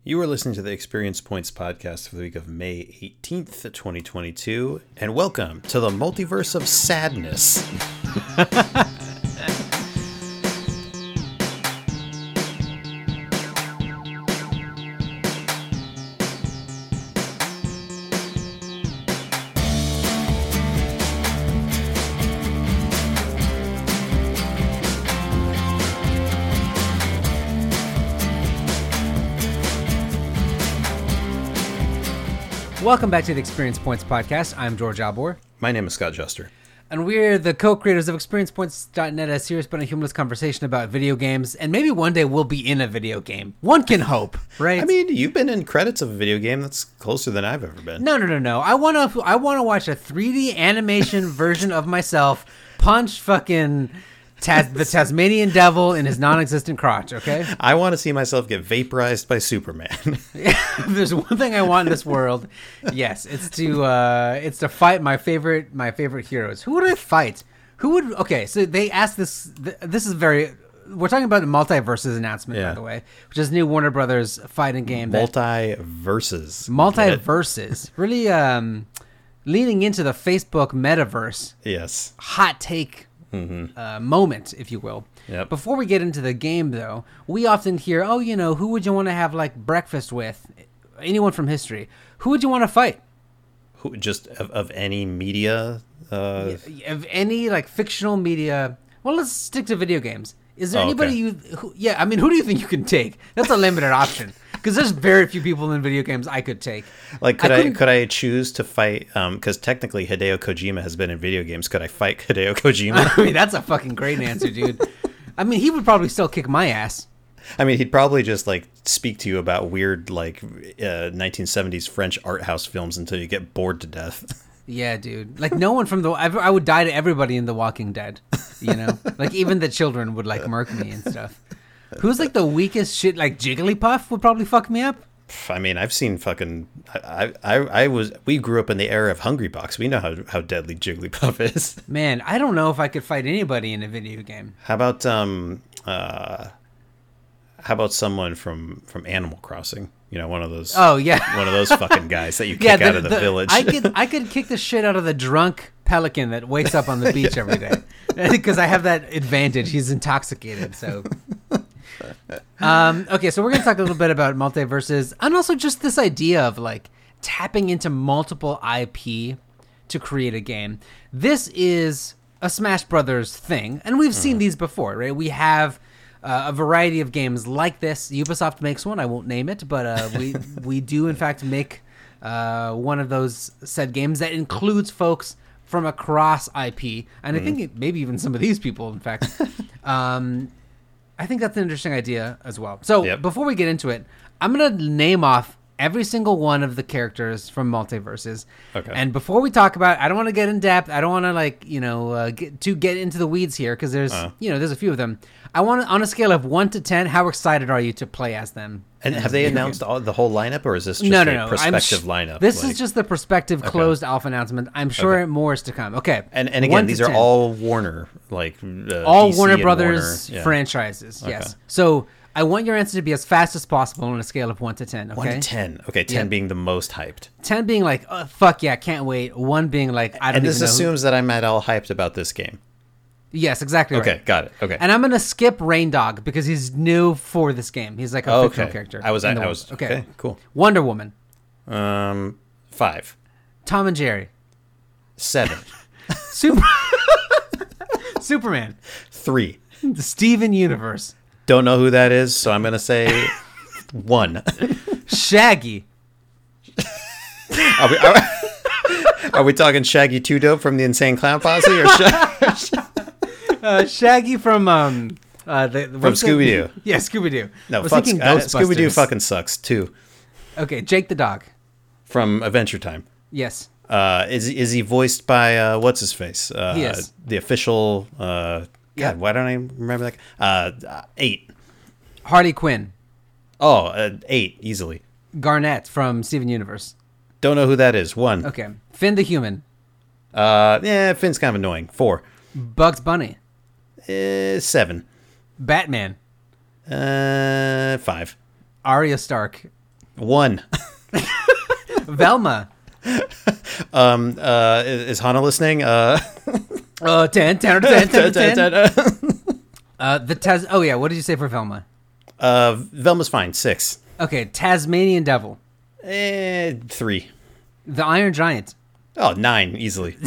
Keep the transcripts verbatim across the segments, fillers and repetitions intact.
You are listening to the Experience Points podcast for the week of May eighteenth, twenty twenty-two, and welcome to the multiverse of sadness. Welcome back to the Experience Points podcast. I'm George Albor. My name is Scott Juster. And we're the co-creators of Experience Points dot net, a serious but a humorless conversation about video games. And maybe one day we'll be in a video game. One can hope, right? I mean, you've been in credits of a video game that's closer than I've ever been. No, no, no, no. I want to I want to watch a three D animation version of myself punch fucking Tas- the Tasmanian devil in his non-existent crotch, okay? I want to see myself get vaporized by Superman. If there's one thing I want in this world, yes, it's to uh, it's to fight my favorite my favorite heroes. Who would I fight? Who would? Okay, so they asked this. Th- this is very. We're talking about the Multiverses announcement, Yeah. by the way, which is new Warner Brothers fighting game. that- Multiverses. Multiverses, really um, leaning into the Facebook metaverse. Yes. Hot take. Mm-hmm. Uh, moment, if you will. Yep. Before we get into the game, though, we often hear, oh, you know, who would you want to have like breakfast with? Anyone from history. Who would you want to fight? Who, just of, of any media? Uh, Of any like fictional media. Well, let's stick to video games. Is there Oh, anybody okay. you? Who, yeah, I mean, who do you think you can take? That's a limited option because there's very few people in video games I could take. Like, could I I, couldn't- could I choose to fight? Um, because technically Hideo Kojima has been in video games. Could I fight Hideo Kojima? I mean, that's a fucking great answer, dude. I mean, he would probably still kick my ass. I mean, he'd probably just like speak to you about weird like uh, nineteen seventies French art house films until you get bored to death. Yeah, dude. Like no one from the I, I would die to everybody in The Walking Dead. You know, like even the children would like murk me and stuff. Who's like the weakest shit? Like Jigglypuff would probably fuck me up. I mean, I've seen fucking. I, I I was. We grew up in the era of Hungry Box. We know how how deadly Jigglypuff is. Man, I don't know if I could fight anybody in a video game. How about um uh, how about someone from from Animal Crossing? You know, one of those. Oh yeah, One of those fucking guys that you kick out of the, village. I could I could kick the shit out of the drunk pelican that wakes up on the beach every day because I have that advantage. He's intoxicated, so. Um, okay, so we're gonna talk a little bit about multiverses and also just this idea of like tapping into multiple I P to create a game. This is a Smash Brothers thing, and we've seen these before, right? We have uh, a variety of games like this. Ubisoft makes one. I won't name it, but uh, we we do in fact make uh, one of those said games that includes folks from across I P, and I think it, maybe even some of these people, in fact. um, I think that's an interesting idea as well. So Yep. before we get into it, I'm going to name off every single one of the characters from Multiverses. Okay. And before we talk about it, I don't want to get in depth. I don't want to like, you know, uh, get to get into the weeds here because there's, Uh. you know, there's a few of them. I want to, on a scale of one to ten, how excited are you to play as them? and in have a they video announced game? all, the whole lineup, or is this just No, no, a no. I'm prospective sh- lineup? This Like- is just the prospective closed alpha announcement. I'm sure more is to come. Okay. And and one again, to these are ten. all Warner, like uh, all D C Warner and Brothers Warner. Yeah. franchises. Okay. Yes. So I want your answer to be as fast as possible on a scale of one to ten. Okay. One to ten. Okay, ten Yep. being the most hyped. ten being like, oh, fuck yeah, can't wait. One being like, I don't And even this know. assumes that I'm at all hyped about this game. Yes, exactly. Okay, Right. got it. Okay. And I'm gonna skip Rain Dog because he's new for this game. He's like a okay. fictional character. I was. in I, the I world. was. Okay. Cool. Wonder Woman, Um, five, Tom and Jerry, seven, Super, Superman, three. the Steven Universe, Don't know who that is, so I'm gonna say one. Shaggy, Are we, are, are we talking Shaggy Two Dope from the Insane Clown Posse, or Sha- uh, Shaggy from um uh the, from what's the- Scooby Doo? Yeah, Scooby Doo. No, I was fuck, thinking uh, Ghostbusters. Scooby Doo fucking sucks too. Okay, Jake the dog. From Adventure Time. Yes. Uh, is is he voiced by uh, what's his face? Uh, He is. The official. Uh, God, Yeah. why don't I remember that? Uh, uh, eight. Harley Quinn, Oh, uh, eight easily. Garnett from Steven Universe. Don't know who that is. One. Okay, Finn the Human, Uh, yeah, Finn's kind of annoying. Four. Bugs Bunny, Uh, seven. Batman, Uh, five. Arya Stark, One. Velma. um. Uh. Is, is Hana listening? Uh. Oh, ten, ten, ten, ten, ten, ten. uh, Uh, the Tas. Oh yeah, what did you say for Velma? Velma's fine. Six. Okay, Tasmanian Devil. Eh, three. The Iron Giant. Oh, nine easily.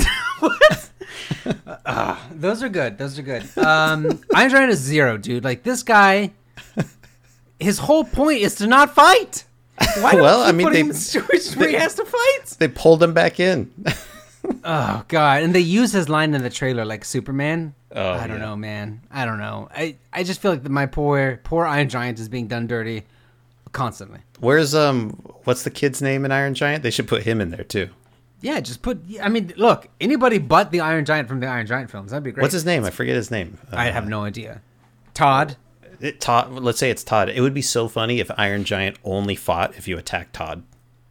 uh, those are good. Those are good. Um, Iron Giant is zero, dude. Like this guy, his whole point is to not fight. Why do well, we keep I mean, putting they, him in situations where he has to fight? They pulled him back in. Oh god, and they use his line in the trailer like Superman. Oh, I don't yeah. know, man. I don't know. I, I just feel like my poor poor Iron Giant is being done dirty constantly. Where's um? What's the kid's name in Iron Giant? They should put him in there too. Yeah, just put. I mean, look, anybody but the Iron Giant from the Iron Giant films. That'd be great. What's his name? I forget his name. Uh, I have no idea. Todd. It, Todd. Let's say it's Todd. It would be so funny if Iron Giant only fought if you attacked Todd.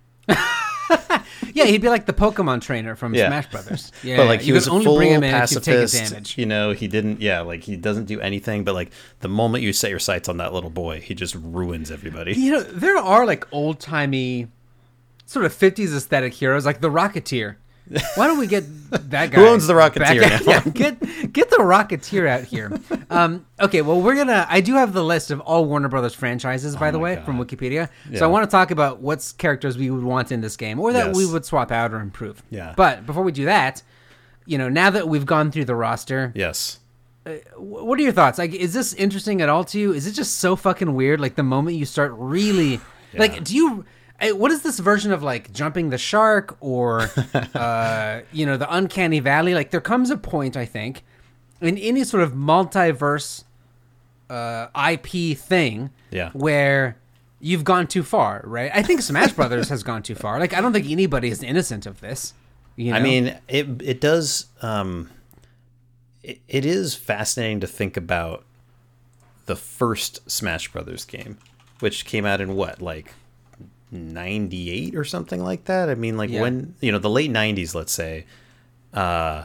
Yeah, he'd be like the Pokemon trainer from Yeah. Smash Brothers. Yeah, But like he you was could a only full bring him in if you take pacifist. advantage. You know, he didn't. Yeah, like he doesn't do anything. But like the moment you set your sights on that little boy, he just ruins everybody. You know, there are like old timey, sort of fifties aesthetic heroes, like the Rocketeer. Why don't we get that guy? Who owns the back Rocketeer out- now? Yeah, get get the Rocketeer out here. Um, okay, well we're gonna. I do have the list of all Warner Brothers franchises, by Oh the my way, God. from Wikipedia. Yeah. So I want to talk about what's characters we would want in this game, or that Yes. we would swap out or improve. Yeah. But before we do that, you know, now that we've gone through the roster, Yes. wh- what are your thoughts? Like, is this interesting at all to you? Is it just so fucking weird? Like the moment you start really, Yeah. like, do you? eh, What is this version of like jumping the shark or, uh, you know, the uncanny valley? Like, there comes a point, I think, in any sort of multiverse uh, I P thing, Yeah. where you've gone too far, right? I think Smash Brothers has gone too far. Like, I don't think anybody is innocent of this. You know? I mean, it it does. Um, it, it is fascinating to think about the first Smash Brothers game, which came out in what, like ninety-eight or something like that. I mean, like Yeah. when you know the late nineties, let's say. Uh,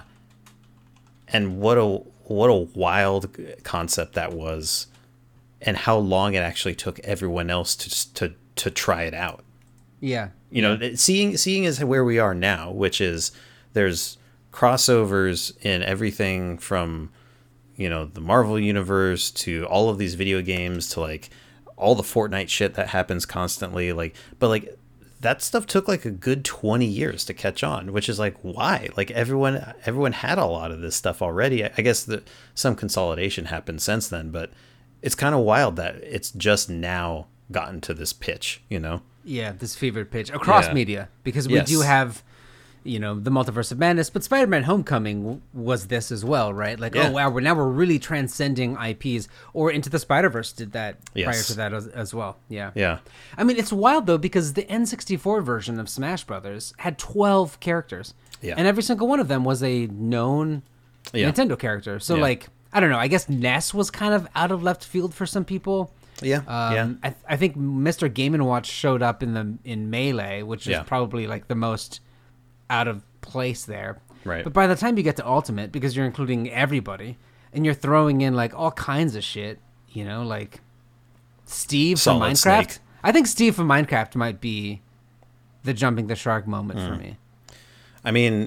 and what a what a wild concept that was, and how long it actually took everyone else to to to try it out. yeah, You know, it- seeing seeing is where we are now, which is there's crossovers in everything from, you know, the Marvel universe to all of these video games to like all the Fortnite shit that happens constantly. Like, but like that stuff took like a good twenty years to catch on, which is like, why? Like everyone everyone had a lot of this stuff already. I, I guess that some consolidation happened since then, but it's kind of wild that it's just now gotten to this pitch, you know? Yeah, this fevered pitch across Yeah. media, because we Yes. do have, you know, the Multiverse of Madness, but Spider-Man: Homecoming w- was this as well, right? Like, Yeah. oh wow, we're now we're really transcending I Ps. Or Into the Spider-Verse did that prior Yes. to that as, as well. Yeah. Yeah. I mean, it's wild though, because the N sixty-four version of Smash Brothers had twelve characters, Yeah. and every single one of them was a known Yeah. Nintendo character. So Yeah. like, I don't know. I guess Ness was kind of out of left field for some people. Yeah. Um, yeah. I, I think Mister Game and Watch showed up in the in Melee, which is Yeah. probably like the most out of place there. Right. But by the time you get to Ultimate, because you're including everybody and you're throwing in like all kinds of shit, you know, like Steve from Solid Minecraft. Snake. I think Steve from Minecraft might be the jumping the shark moment Hmm. for me. I mean,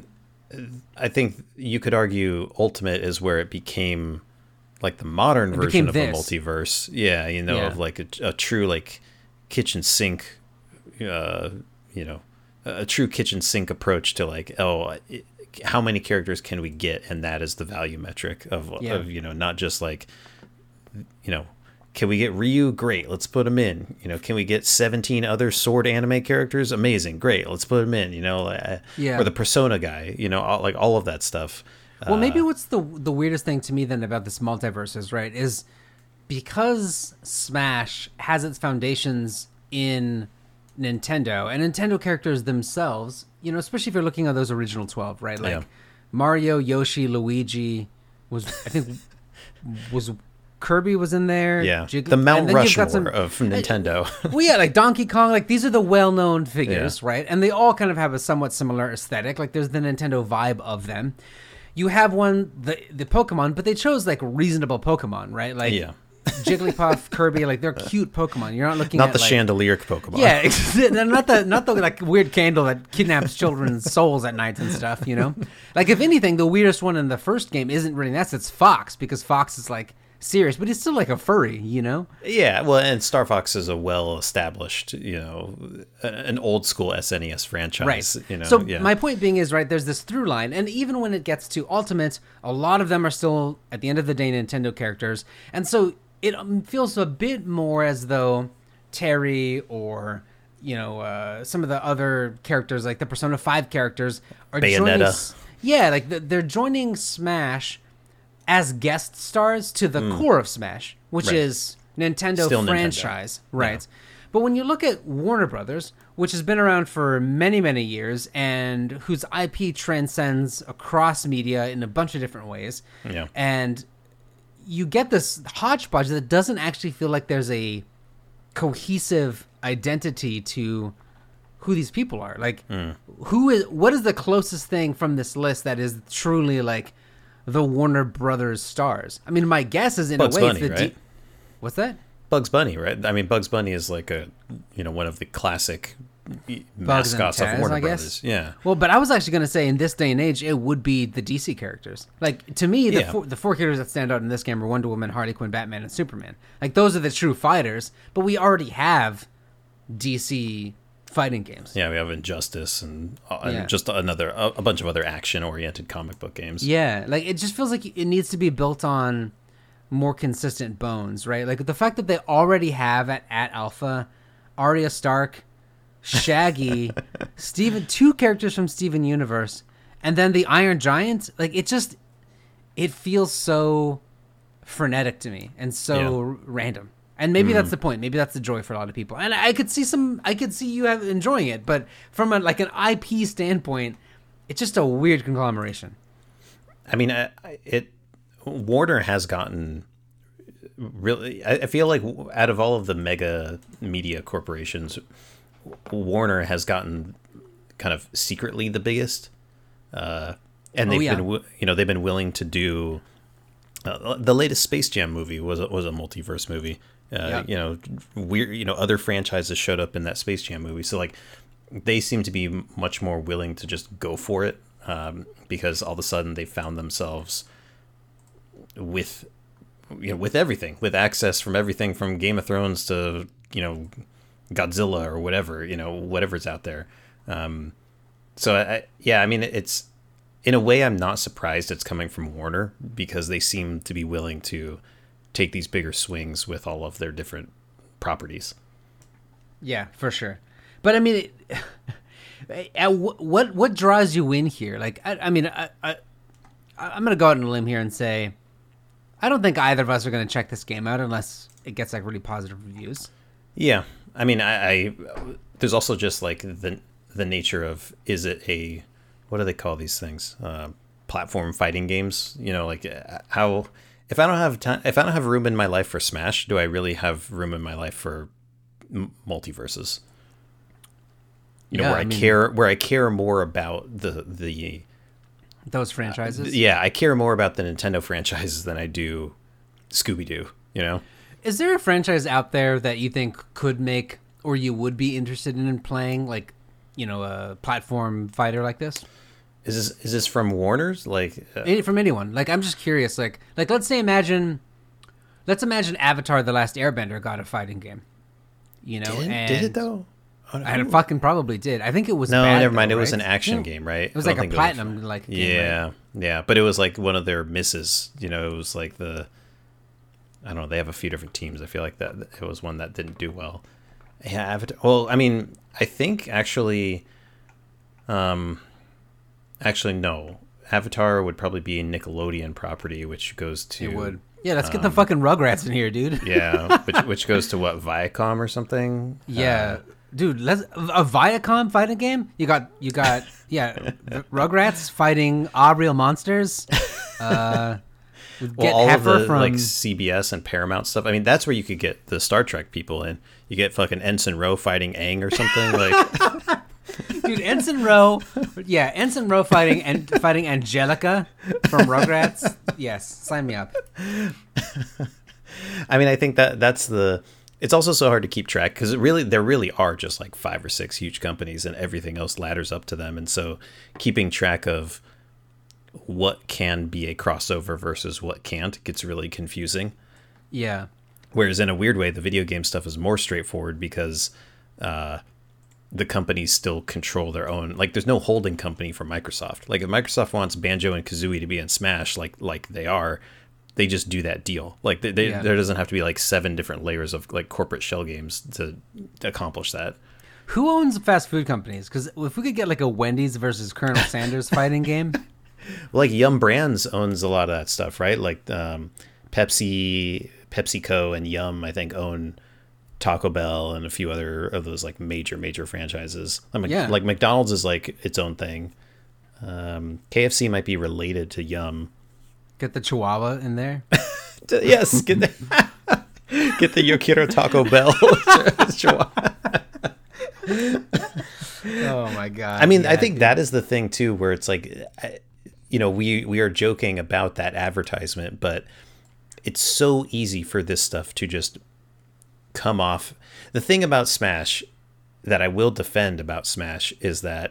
I think you could argue Ultimate is where it became like the modern It version became of this. a multiverse. Yeah, you know, Yeah. of like a, a true like kitchen sink, uh, you know, a true kitchen sink approach to like, oh, it, how many characters can we get, and that is the value metric of, Yeah. of you know, not just like, you know, can we get Ryu? Great, let's put him in. You know, can we get seventeen other sword anime characters? Amazing, great, let's put him in. You know, uh, Yeah. or the Persona guy. You know, all, like all of that stuff. Well, maybe Uh, what's the the weirdest thing to me then about this multiverse is, right, is because Smash has its foundations in Nintendo, and Nintendo characters themselves, you know, especially if you're looking at those original twelve, right? Like Yeah. Mario, Yoshi, Luigi was, I think, was Kirby was in there. yeah, Jig- the Mount and then you've got Rushmore some- of Nintendo. well, yeah, like Donkey Kong, like these are the well-known figures, right? And they all kind of have a somewhat similar aesthetic. Like there's the Nintendo vibe of them. You have one, the the Pokemon, but they chose like reasonable Pokemon, right? Like Yeah. Jigglypuff, Kirby, like they're cute Pokemon. You're not looking not at the like, chandelier Pokemon. Yeah, not the not the like weird candle that kidnaps children's souls at night and stuff. You know, like if anything, the weirdest one in the first game isn't really that. It's Fox, because Fox is like serious, but he's still like a furry. You know. Yeah, well, and Star Fox is a well-established, you know, an old school S N E S franchise. Right. You know. So yeah. my point being is, right, there's this through line, and even when it gets to Ultimate, a lot of them are still at the end of the day Nintendo characters, and so it um, feels a bit more as though Terry or you know uh, some of the other characters, like the Persona five characters, are Bayonetta. joining. Yeah, like the, they're joining Smash as guest stars to the mm. core of Smash, which right. is Nintendo Still franchise, Nintendo. right? Yeah. But when you look at Warner Brothers, which has been around for many, many years and whose I P transcends across media in a bunch of different ways, yeah. and you get this hodgepodge that doesn't actually feel like there's a cohesive identity to who these people are. Like, mm. who is, what is the closest thing from this list that is truly like the Warner Brothers stars? I mean, my guess is in Bugs a way, Bunny, it's the right? D- What's that? Bugs Bunny, right? I mean, Bugs Bunny is like a, you know, one of the classic mascots Taz, of Warner I guess. Brothers. Yeah. Well, but I was actually going to say in this day and age, it would be the D C characters. Like, to me, the, Yeah. four, the four characters that stand out in this game are Wonder Woman, Harley Quinn, Batman, and Superman. Like, those are the true fighters, but we already have D C fighting games. Yeah, we have Injustice and, uh, Yeah. and just another, a, a bunch of other action-oriented comic book games. Yeah, like, it just feels like it needs to be built on more consistent bones, right? Like, the fact that they already have at, at Alpha Arya Stark, Shaggy, Steven, two characters from Steven Universe, and then the Iron Giant, like, it just, it feels so frenetic to me and so Yeah. random. And maybe Mm. that's the point. Maybe that's the joy for a lot of people. And I could see some, I could see you have enjoying it, but from a, like an I P standpoint, it's just a weird conglomeration. I mean, I, I- it Warner has gotten really. I, I feel like out of all of the mega media corporations, Warner has gotten kind of secretly the biggest, uh, and Oh, they've yeah. been wi- you know they've been willing to do. Uh, the latest Space Jam movie was a, was a multiverse movie. Uh, Yeah. You know, weird. You know, other franchises showed up in that Space Jam movie, so like they seem to be much more willing to just go for it um, because all of a sudden they found themselves with you know with everything, with access from everything from Game of Thrones to you know Godzilla or whatever you know whatever's out there. Um, so I, yeah, I mean it's. In a way, I'm not surprised it's coming from Warner because they seem to be willing to take these bigger swings with all of their different properties. Yeah, for sure. But I mean, it, at wh- what what draws you in here? Like, I, I mean, I, I I'm gonna go out on a limb here and say, I don't think either of us are gonna check this game out unless it gets like really positive reviews. Yeah, I mean, I, I there's also just like the the nature of is it a what do they call these things? Uh, platform fighting games. You know, like uh, how if I don't have time, if I don't have room in my life for Smash, do I really have room in my life for m- multiverses? You know, Yeah, where I, I mean- care, where I care more about the the Those franchises. yeah, I care more about the Nintendo franchises than I do Scooby Doo. You know, Is there a franchise out there that you think could make or you would be interested in playing, like, you know, a platform fighter like this? is this is this from Warner's? Like, uh, Any, from anyone? Like, I'm just curious. Like, like let's say imagine, let's imagine Avatar: The Last Airbender got a fighting game. You know, did, and did it though? Oh, I fucking probably did. I think it was No, bad, never mind. though, It was right? an action Yeah. game, right? It was I like don't a think it platinum like game, Yeah, right? yeah, but it was like one of their misses. You know, it was like the I don't know. They have a few different teams. I feel like that it was one that didn't do well. Yeah, Avatar. Well, I mean, I think actually, um, actually no. Avatar would probably be a Nickelodeon property, which goes to It would. Yeah, let's get the fucking Rugrats in here, dude. yeah, which which goes to what Viacom or something. Yeah, dude. Let's a Viacom fighting game. You got you got yeah, Rugrats fighting Ah Real Monsters. Uh, Well, get all Heifer of the from like C B S and Paramount stuff. I mean, that's where you could get the Star Trek people in. You get fucking Ensign Rowe fighting Aang or something like. dude Ensign Rowe. Yeah, Ensign Rowe fighting and fighting Angelica from Rugrats. Yes, sign me up. I mean, I think that that's the. It's also so hard to keep track because it really there really are just like five or six huge companies, and everything else ladders up to them. And so, keeping track of what can be a crossover versus what can't gets really confusing. Yeah. Whereas in a weird way, the video game stuff is more straightforward because uh, the companies still control their own. Like, there's no holding company for Microsoft. Like, if Microsoft wants Banjo and Kazooie to be in Smash, like like they are, they just do that deal. Like, they, they, Yeah. there doesn't have to be like seven different layers of like corporate shell games to, to accomplish that. Who owns fast food companies? Because if we could get like a Wendy's versus Colonel Sanders fighting game. Well, like Yum Brands owns a lot of that stuff, right? Like um, Pepsi, PepsiCo, and Yum, I think, own Taco Bell and a few other of those like major, major franchises. Like, Yeah. like McDonald's is like its own thing. Um, K F C might be related to Yum. Get the Chihuahua in there. Yes, get the get the Yokiro Taco Bell. Oh my god! I mean, yeah, I think dude. that is the thing too, where it's like, I- you know, we we are joking about that advertisement, but it's so easy for this stuff to just come off. The thing about Smash that I will defend about Smash is that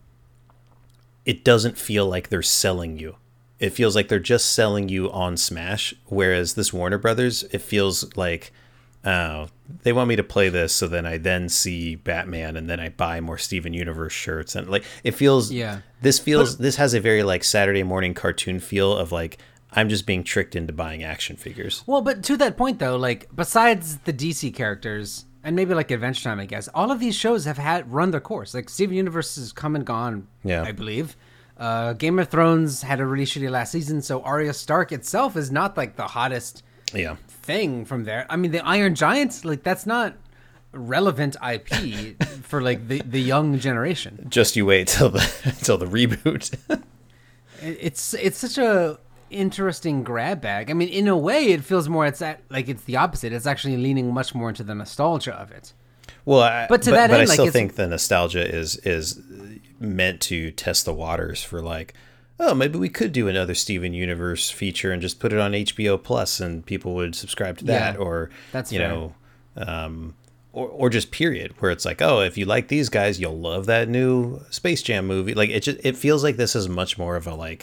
it doesn't feel like they're selling you. It feels like they're just selling you on Smash, whereas this Warner Brothers, it feels like, oh, they want me to play this, so then I then see Batman, and then I buy more Steven Universe shirts, and like it feels. Yeah. This feels. This has a very like Saturday morning cartoon feel of like I'm just being tricked into buying action figures. Well, but to that point though, like besides the D C characters and maybe like Adventure Time, I guess all of these shows have had run their course. Like Steven Universe has come and gone. Yeah. I believe. Uh, Game of Thrones had a really shitty last season, so Arya Stark itself is not like the hottest Yeah. thing from there. I mean, the Iron Giants, like that's not relevant I P for like the, the young generation. Just you wait till the till the reboot. It- It's it's such a interesting grab bag. I mean, in a way, it feels more it's at, like it's the opposite. It's actually leaning much more into the nostalgia of it. Well, I, But to that but end, I like, still it's- think the nostalgia is is meant to test the waters for like, oh, maybe we could do another Steven Universe feature and just put it on H B O Plus, and people would subscribe to that, Yeah, or that's you fair. know, um, or or just period, where it's like, oh, if you like these guys, you'll love that new Space Jam movie. Like it just it feels like this is much more of a like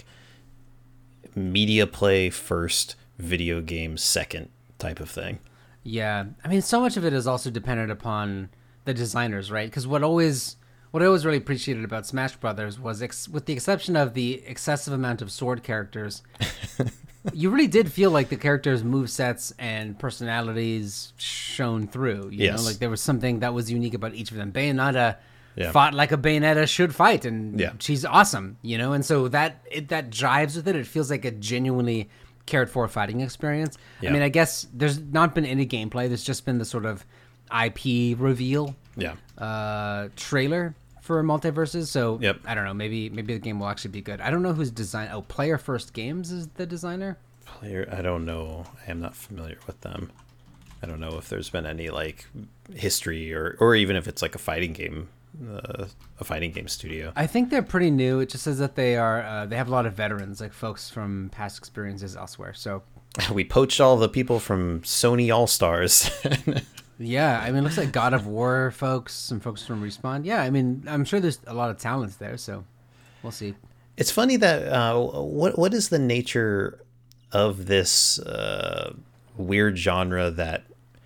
media play first, video game second type of thing. Yeah, I mean, so much of it is also dependent upon the designers, right? Because what always, what I always really appreciated about Smash Brothers was, ex- with the exception of the excessive amount of sword characters, you really did feel like the characters' movesets and personalities shone through. You Yes. know, like there was something that was unique about each of them. Bayonetta Yeah. fought like a Bayonetta should fight, and Yeah. she's awesome. You know, and so that it, that jives with it. It feels like a genuinely cared for fighting experience. Yeah. I mean, I guess there's not been any gameplay. There's just been the sort of I P reveal Yeah. uh, trailer for Multiverses. So Yep. I don't know. Maybe maybe the game will actually be good. I don't know who's design. Oh, Player First Games is the designer. Player, I don't know. I am not familiar with them. I don't know if there's been any like history or or even if it's like a fighting game, uh, a fighting game studio. I think they're pretty new. It just says that they are. Uh, they have a lot of veterans, like folks from past experiences elsewhere. So We poached all the people from Sony All Stars. yeah, I mean, it looks like God of War folks, some folks from Respawn. Yeah, I mean, I'm sure there's a lot of talents there. So we'll see. It's funny that uh, what what is the nature of this uh, weird genre that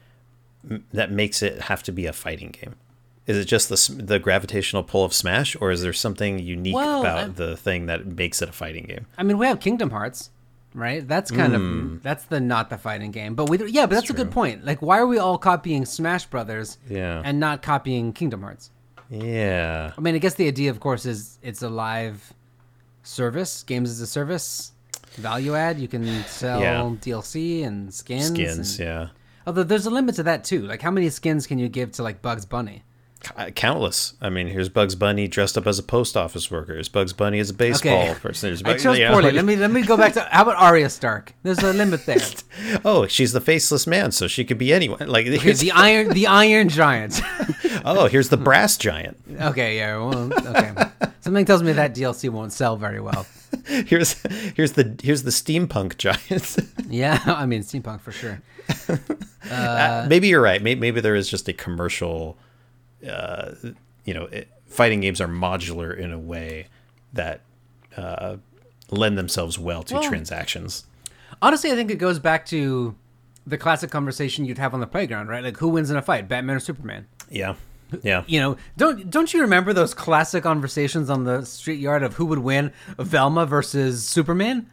that makes it have to be a fighting game? Is it just the s- the gravitational pull of Smash, or is there something unique Well, about I'm- the thing that makes it a fighting game? I mean, we have Kingdom Hearts, right? That's kind Hmm. of that's the not the fighting game. But we yeah, but that's a good true. point. Like, why are we all copying Smash Brothers Yeah. and not copying Kingdom Hearts? Yeah. I mean, I guess the idea, of course, is it's a live service, games as a service, value add. You can sell Yeah. D L C and skins. Skins, and- yeah. Although there's a limit to that too. Like, how many skins can you give to like Bugs Bunny? C- Countless. I mean, here's Bugs Bunny dressed up as a post office worker. Here's Bugs Bunny as a baseball Okay. person. There's I Bugs- chose you know, poorly. like- Let me let me go back to how about Arya Stark? There's a limit there. oh, she's the faceless man, so she could be anyone. Like, Okay, here's- the Iron the Iron Giant. oh, here's the brass giant. Okay, yeah, well, okay. Something tells me that D L C won't sell very well. here's here's the here's the steampunk giant. Yeah, I mean steampunk for sure. Uh, maybe you're right. Maybe, maybe there is just a commercial. Uh, you know, it, fighting games are modular in a way that uh, lend themselves well to well, transactions. Honestly, I think it goes back to the classic conversation you'd have on the playground, right? Like, who wins in a fight, Batman or Superman? Yeah, yeah. You know, don't don't you remember those classic conversations on the street yard of who would win, Velma versus Superman?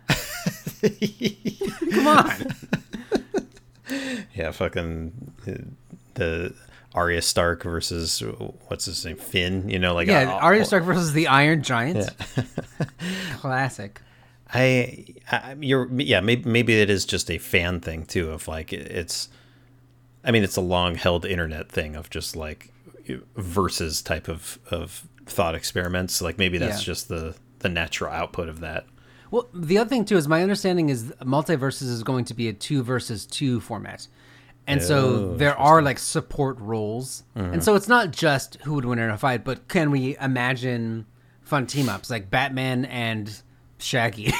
Come on. Yeah, fucking the Arya Stark versus what's his name, Finn. You know, like yeah, uh, Arya Stark versus the Iron Giant. Yeah. Classic. I, I, you're, yeah, maybe maybe it is just a fan thing too. Of like, it's, I mean, it's a long held internet thing of just like versus type of of thought experiments. Like maybe that's yeah. just the the natural output of that. Well, the other thing too is my understanding is Multiverses is going to be a two versus two format. And oh, so there are like support roles. Mm-hmm. And so it's not just who would win in a fight, but can we imagine fun team ups like Batman and Shaggy?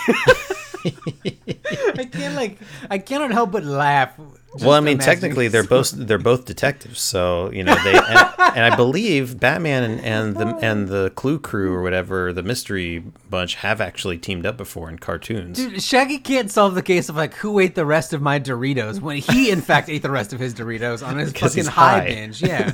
I can't like I cannot help but laugh. Well, I mean, technically they're both they're both detectives, so you know they and, and I believe Batman and, and the and the Clue Crew or whatever, the mystery bunch, have actually teamed up before in cartoons. Dude, Shaggy can't solve the case of like who ate the rest of my Doritos when he in fact ate the rest of his Doritos on his fucking high. high binge. Yeah.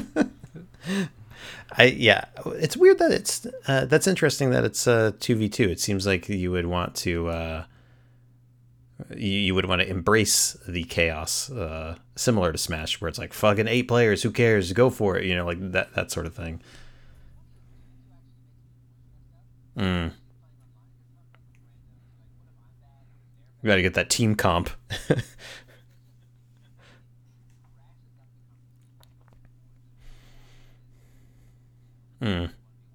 I yeah, it's weird that it's uh, that's interesting that it's uh two v two. It seems like you would want to uh, you, you would want to embrace the chaos, uh, similar to Smash, where it's like fucking eight players, who cares, go for it, you know, like that that sort of thing. Mm. You got to get that team comp. Hmm.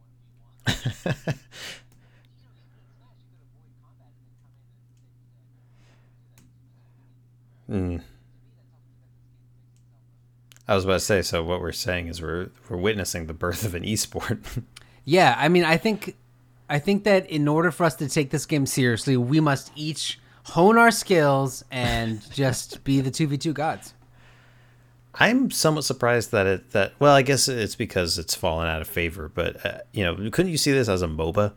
mm. I was about to say, so what we're saying is we're we're witnessing the birth of an esport. Yeah, I mean, I think I think that in order for us to take this game seriously, we must each hone our skills and just be the two v two gods. I'm somewhat surprised that it that well, I guess it's because it's fallen out of favor. But uh, you know, couldn't you see this as a MOBA?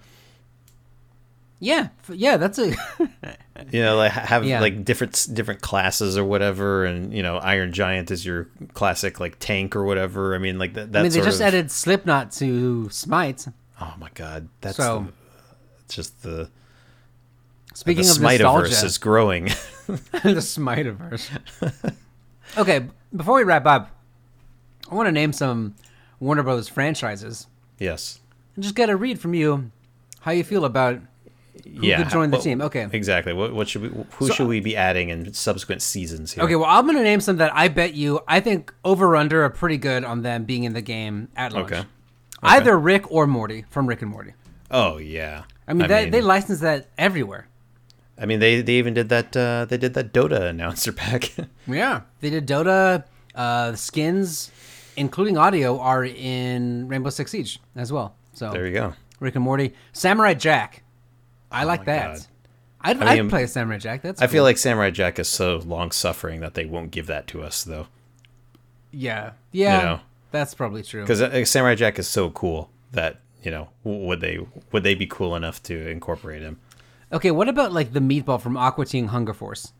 Yeah, yeah, that's a you know, like have yeah. like different different classes or whatever, and you know, Iron Giant is your classic like tank or whatever. I mean, like that. I mean, they sort just of... added Slipknot to Smite. Oh my god, that's so, the, just the. Speaking the of Smiteverse nostalgia, is growing. The Smiteverse. Okay, before we wrap up, I want to name some Warner Brothers franchises. Yes. And just get a read from you how you feel about who yeah, could join the well, team. Okay. Exactly. What what should we who so, should we be adding in subsequent seasons here? Okay, well, I'm going to name some that I bet you I think over under are pretty good on them being in the game at launch. Okay. okay. Either Rick or Morty from Rick and Morty. Oh, yeah. I mean, I they, mean they license that everywhere. I mean, they, they even did that. Uh, they did that Dota announcer pack. Yeah, they did Dota. Uh, skins, including audio, are in Rainbow Six Siege as well. So there you go. Rick and Morty, Samurai Jack. I oh like that. God. I'd, I mean, I'd play Samurai Jack. That's. I cool. feel like Samurai Jack is so long suffering that they won't give that to us, though. Yeah, yeah, you know? That's probably true. Because uh, Samurai Jack is so cool that you know would they would they be cool enough to incorporate him? Okay, what about like the meatball from Aqua Teen Hunger Force?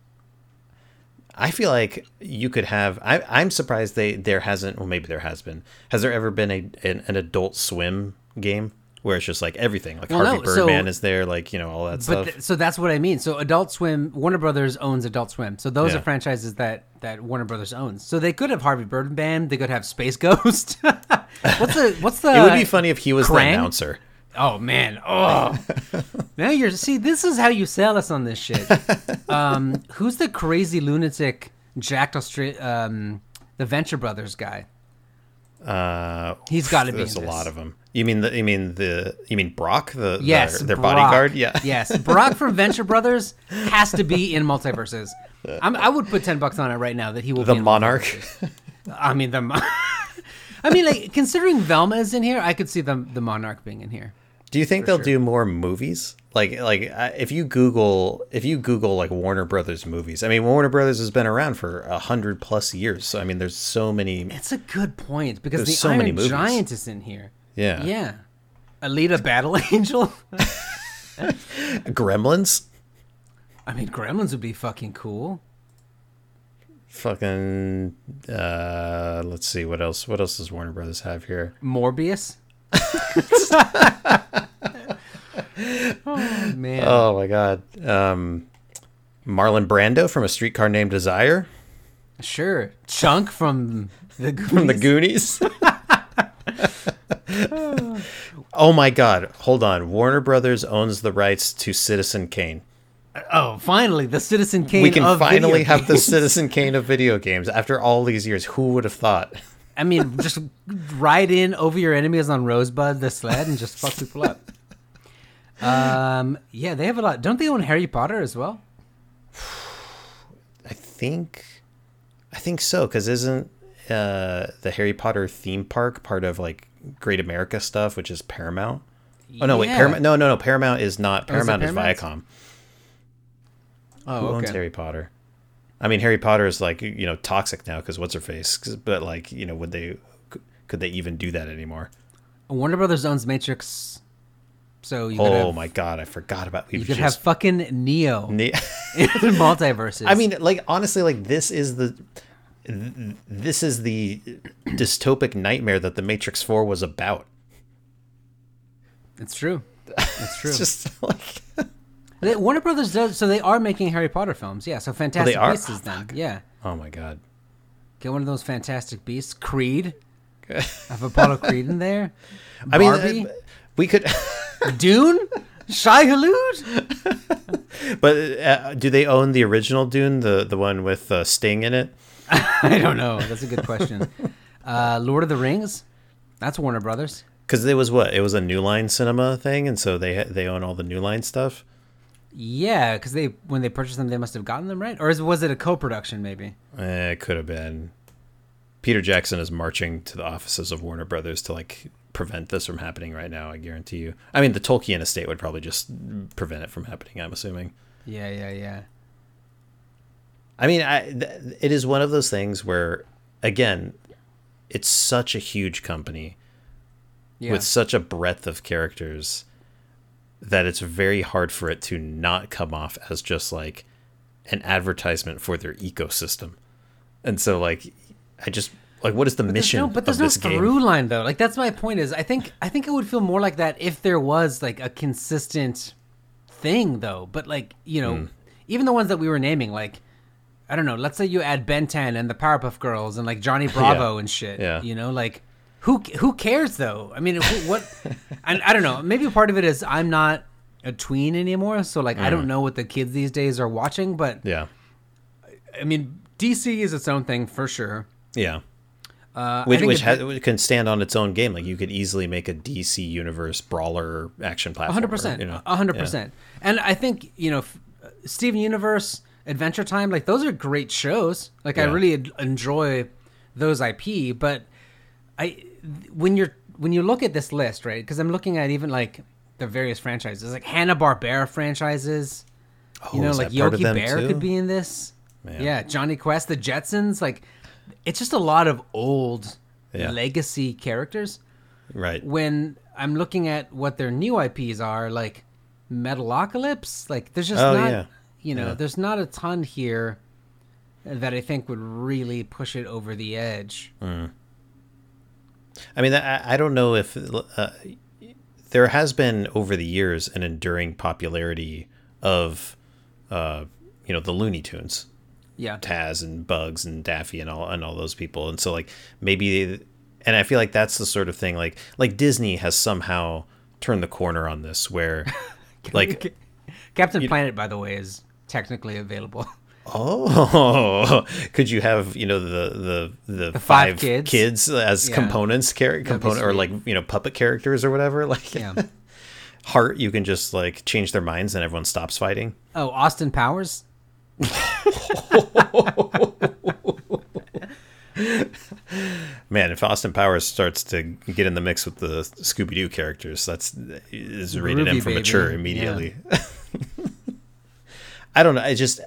I feel like you could have. I, I'm surprised they there hasn't. Well, maybe there has been. Has there ever been a an, an Adult Swim game where it's just like everything, like well, Harvey no, Birdman so, is there, like you know all that but stuff. Th- so that's what I mean. So Adult Swim, Warner Brothers owns Adult Swim. So those yeah. are franchises that that Warner Brothers owns. So they could have Harvey Birdman. They could have Space Ghost. what's the what's the? It would be funny if he was Krang? the announcer. Oh man! Oh, now you're see. This is how you sell us on this shit. Um, who's the crazy lunatic Jack Austra- um, the Venture Brothers guy? Uh, He's got to be. There's in a this. lot of them. You mean the? You mean the? You mean Brock? The yes, their, their Brock. bodyguard. Yeah. Yes, Brock from Venture Brothers has to be in Multiverses. I'm, I would put ten bucks on it right now that he will. The be in Monarch. I mean the. I mean, like considering Velma is in here, I could see the the Monarch being in here. Do you think For they'll sure. do more movies? Like, like uh, if you Google, if you Google like Warner Brothers movies, I mean, Warner Brothers has been around for a hundred plus years. So I mean, there's so many. It's a good point because There's the so Iron many movies. Giant is in here. Yeah. Yeah. Alita Battle Angel. Gremlins. I mean, Gremlins would be fucking cool. Fucking. Uh, let's see what else. What else does Warner Brothers have here? Morbius. Oh man. Oh my god. Um, Marlon Brando from A Streetcar Named Desire. Sure. Chunk from the Goonies. From the Goonies. Oh my god. Hold on. Warner Brothers owns the rights to Citizen Kane. Oh, finally, the Citizen Kane. We can of finally video have the games. Citizen Kane of video games after all these years. Who would have thought? I mean, just ride in over your enemies on Rosebud the sled and just fuck people up. Um, yeah, they have a lot. Don't they own Harry Potter as well? I think, I think so. Because isn't uh, the Harry Potter theme park part of like Great America stuff, which is Paramount? Oh no, wait, Yeah. Paramount. No, no, no. Paramount is not. Oh, is it Paramount is Paramount? Viacom. Oh, Who okay. owns Harry Potter? I mean, Harry Potter is like, you know, toxic now because what's her face? 'Cause- But like, you know, would they? Could they even do that anymore? Warner Brothers owns Matrix, so you could Oh have, my god, I forgot about. you could have fucking Neo Ne- in multiverses. I mean, like honestly, like this is the th- this is the dystopic nightmare that the Matrix Four was about. it's true. It's true. It's just like They- Warner Brothers does, so they are making Harry Potter films. Yeah, so Fantastic are? Beasts is done. Yeah, oh my god. get one of those Fantastic Beasts. Creed, have Apollo Creed in there. I mean, Barbie, uh, we could, Dune, Shai Hulud. but uh, do they own the original Dune, the the one with uh, Sting in it? I don't know. That's a good question. Uh, Lord of the Rings, that's Warner Brothers. Because it was what it was a New Line Cinema thing, and so they they own all the New Line stuff. Yeah, because they when they purchased them, they must have gotten them, right? Or is, was it a co-production? Maybe. Eh, it could have been. Peter Jackson is marching to the offices of Warner Brothers to like prevent this from happening right now. I guarantee you. I mean, the Tolkien estate would probably just prevent it from happening. I'm assuming. Yeah, yeah, yeah. I mean, I, th- it is one of those things where, again, it's such a huge company Yeah. with such a breadth of characters that it's very hard for it to not come off as just like an advertisement for their ecosystem. And so, like, I just like, what is the But mission there's no, but there's of no this game? through line though. Like that's my point. Is I think I think it would feel more like that if there was like a consistent thing though. But like you know, Hmm. even the ones that we were naming, like I don't know. Let's say you add Ben ten and the Powerpuff Girls and like Johnny Bravo and shit. Yeah. You know, like who who cares though? I mean, who, what? I, I don't know. Maybe part of it is I'm not a tween anymore, so like I don't know what the kids these days are watching. But Yeah. I mean, D C is its own thing for sure. Yeah. Uh, I Which, think which it- has, can stand on its own game. Like you could easily make a D C universe brawler action platform. A hundred percent, You know? a hundred percent. And I think you know, f- Steven Universe, Adventure Time, like those are great shows. Like I Yeah. really ad- enjoy those I P. But I, when you're when you look at this list, right? Because I'm looking at even like the various franchises, like Hanna Barbera franchises. You Oh, know, is like that part of Yogi them Bear too? could be in this. Man. Yeah, Johnny Quest, the Jetsons, like it's just a lot of old Yeah. legacy characters. Right. When I'm looking at what their new I Ps are, like Metalocalypse, like there's just Oh, not, yeah. you know, Yeah. there's not a ton here that I think would really push it over the edge. I mean, I, I don't know if uh, there has been over the years an enduring popularity of, uh, you know, the Looney Tunes, Yeah, Taz and Bugs and Daffy and all and all those people, and so like maybe, and I feel like that's the sort of thing like like Disney has somehow turned the corner on this, where like Captain Planet, by the way, is technically available. oh, could you have you know the the the, five five, kids? kids. as Yeah. components, char- component or sweet. like you know puppet characters or whatever, like Yeah. Heart, you can just like change their minds and everyone stops fighting. Oh, Austin Powers. Man, if Austin Powers starts to get in the mix with the Scooby Doo characters, that's is rated Ruby M for baby. mature immediately. Yeah. I don't know. I just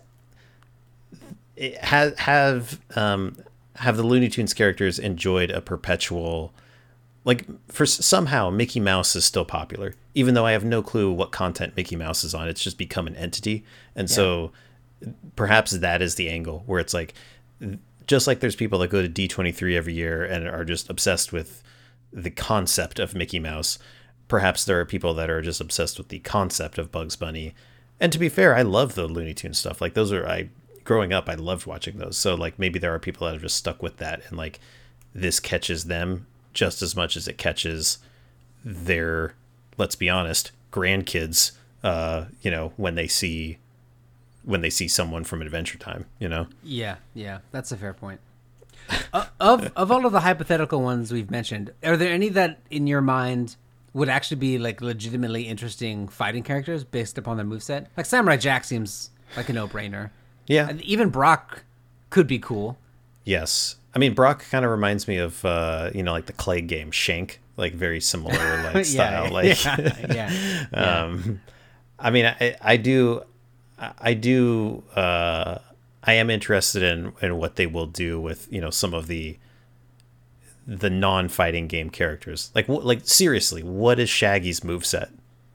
it, have have um, have the Looney Tunes characters enjoyed a perpetual, like, for somehow Mickey Mouse is still popular, even though I have no clue what content Mickey Mouse is on. It's just become an entity, and yeah. so perhaps that is the angle where it's like, just like there's people that go to D twenty-three every year and are just obsessed with the concept of Mickey Mouse. Perhaps there are people that are just obsessed with the concept of Bugs Bunny. And to be fair, I love the Looney Tunes stuff. Like, those are, I, growing up, I loved watching those. So, like, maybe there are people that have just stuck with that, and, like, this catches them just as much as it catches their, let's be honest, grandkids, uh, you know, when they see, when they see someone from Adventure Time, you know? Yeah, yeah, that's a fair point. uh, of, of all of the hypothetical ones we've mentioned, are there any that, in your mind, would actually be like legitimately interesting fighting characters based upon their moveset? Like Samurai Jack seems like a no-brainer. Yeah. And even Brock could be cool. Yes. I mean, Brock kind of reminds me of, uh, you know, like the Clay game Shank, like very similar like style. yeah, like, yeah, yeah. um, I mean, I, I do, I do, uh, I am interested in, in what they will do with, you know, some of the, the non-fighting game characters. Like, like seriously, what is Shaggy's moveset?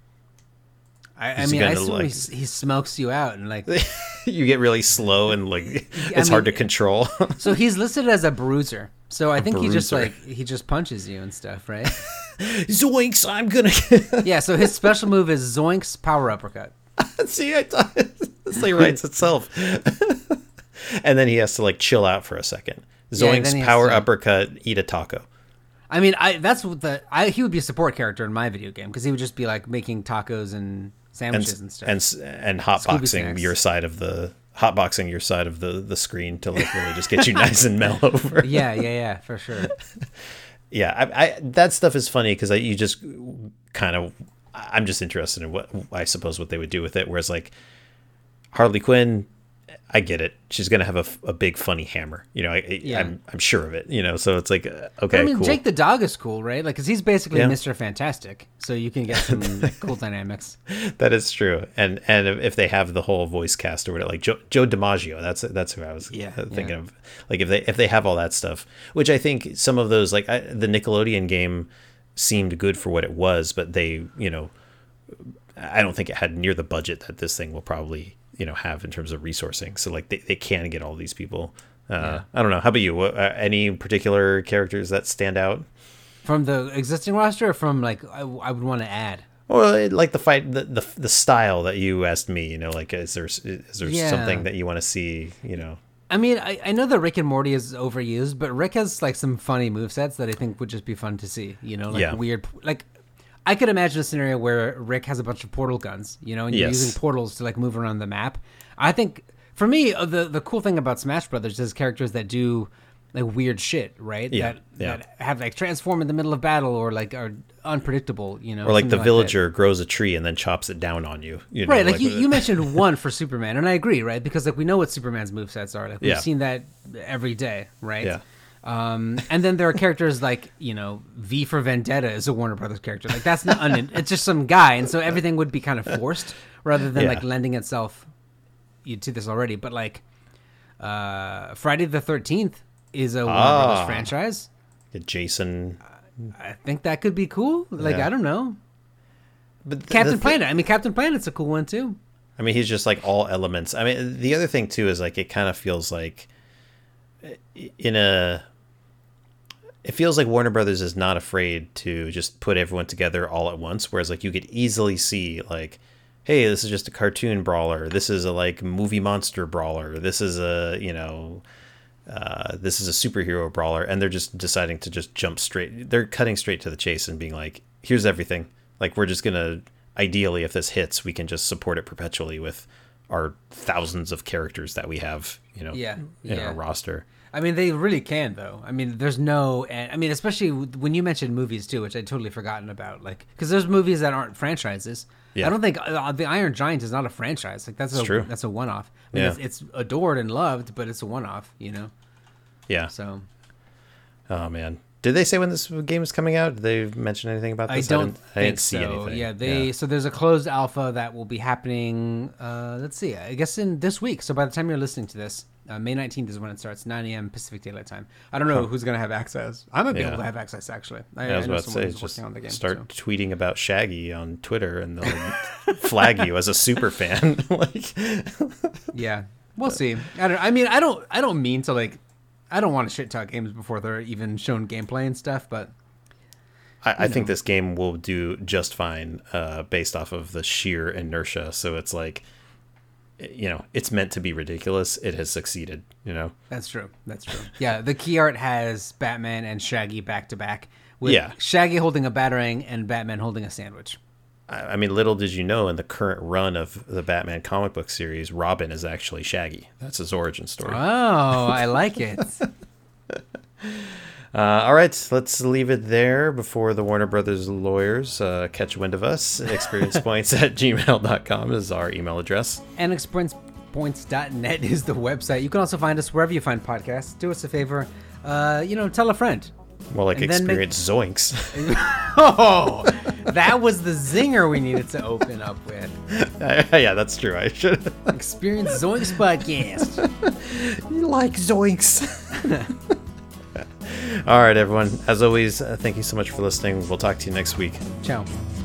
I, I mean, I assume like, he, he smokes you out and like you get really slow and like it's I mean, hard to control. So he's listed as a bruiser. So I a think bruiser. he just like he just punches you and stuff, right? Zoinks! I'm gonna. Yeah. So his special move is Zoinks Power Uppercut. See, I thought this thing writes itself. And then he has to like chill out for a second. Zoinks yeah, Power to... Uppercut, eat a taco. I mean, I that's what the I he would be a support character in my video game because he would just be like making tacos and sandwiches and, and stuff and and hotboxing your side of the hotboxing your side of the the screen to like really just get you nice and mellow over. Yeah, yeah, yeah, for sure. Yeah, I, I that stuff is funny because I you just kind of I'm just interested in what I suppose what they would do with it. Whereas like Harley Quinn, I get it. She's gonna have a, a big funny hammer, you know. I, yeah. I'm I'm sure of it, you know. So it's like uh, okay, but I mean, cool. Jake the dog is cool, right? Like, cause he's basically yeah. Mister Fantastic, so you can get some like, cool dynamics. That is true, and and if they have the whole voice cast or whatever, like Joe, Joe DiMaggio, that's that's who I was yeah, thinking yeah. of. Like if they if they have all that stuff, which I think some of those like I, the Nickelodeon game seemed good for what it was, but they you know I don't think it had near the budget that this thing will probably. You know, have in terms of resourcing. So like they, they can get all these people. Uh, yeah. I don't know. How about you? What, uh, any particular characters that stand out? From the existing roster or from like, I, I would want to add? Well, like the fight, the, the the style that you asked me, you know, like is there, is there yeah. something that you want to see, you know? I mean, I, I know that Rick and Morty is overused, but Rick has like some funny movesets that I think would just be fun to see, you know, like yeah. weird, like, I could imagine a scenario where Rick has a bunch of portal guns, you know, and you're yes. using portals to like move around the map. I think for me, the the cool thing about Smash Brothers is characters that do like weird shit, right? Yeah, that, yeah. that have like transform in the middle of battle or like are unpredictable, you know. Or like the like villager that. grows a tree and then chops it down on you. you know, right, like, like you, you mentioned one for Superman, and I agree, right? Because like we know what Superman's movesets are. Like we've yeah. seen that every day, right? Yeah. Um, and then there are characters like, you know, V for Vendetta is a Warner Brothers character. Like that's not, un- it's just some guy. And so everything would be kind of forced rather than yeah. like lending itself you to this already. But like, uh, Friday the thirteenth is a Warner ah, Brothers franchise. Jason. I think that could be cool. Like, yeah. I don't know. But th- Captain th- Planet. I mean, Captain Planet's a cool one too. I mean, he's just like all elements. I mean, the other thing too, is like, it kind of feels like in a, it feels like Warner Brothers is not afraid to just put everyone together all at once. Whereas like you could easily see like, hey, this is just a cartoon brawler. This is a like movie monster brawler. This is a, you know, uh, this is a superhero brawler. And they're just deciding to just jump straight. They're cutting straight to the chase and being like, here's everything. Like, we're just going to, ideally, if this hits, we can just support it perpetually with our thousands of characters that we have, you know, yeah, in yeah. our roster. I mean, they really can, though. I mean, there's no, I mean, especially when you mentioned movies too, which I'd totally forgotten about. Like, because there's movies that aren't franchises. Yeah. I don't think uh, the Iron Giant is not a franchise. Like, that's it's a true. that's a one off. I mean, yeah. it's, it's adored and loved, but it's a one off. You know. Yeah. So. Oh man, did they say when this game is coming out? Did they mention anything about I this? don't I didn't, I think didn't see so. anything. Yeah, they Yeah. so there's a closed alpha that will be happening. Uh, let's see, I guess in this week. So by the time you're listening to this, uh, May nineteenth is when it starts, nine a.m. Pacific Daylight Time. I don't know who's gonna have access. I might be Yeah. able to have access actually. I, I was I know about to someone say, who's just working on the game. start so. tweeting about Shaggy on Twitter, and they'll flag you as a super fan. Like, Yeah, we'll see. I don't. I mean, I don't. I don't mean to like. I don't want to shit talk games before they're even shown gameplay and stuff, but I, I think this game will do just fine, uh, based off of the sheer inertia. So it's like, you know, it's meant to be ridiculous. It has succeeded. You know. that's true. That's true. Yeah, the key art has Batman and Shaggy back to back, with Yeah. Shaggy holding a batarang and Batman holding a sandwich. I, I mean, little did you know, in the current run of the Batman comic book series, Robin is actually Shaggy. That's his origin story. Oh, I like it. Uh, all right, let's leave it there before the Warner Brothers lawyers uh, catch wind of us. experiencepoints at gmail dot com is our email address. And experience points dot net is the website. You can also find us wherever you find podcasts. Do us a favor, uh, you know, tell a friend. Well, like And then make- Experience Zoinks. Oh, that was the zinger we needed to open up with. Yeah, that's true. I should. Experience Zoinks podcast. You like Zoinks. All right, everyone. As always, uh, thank you so much for listening. We'll talk to you next week. Ciao.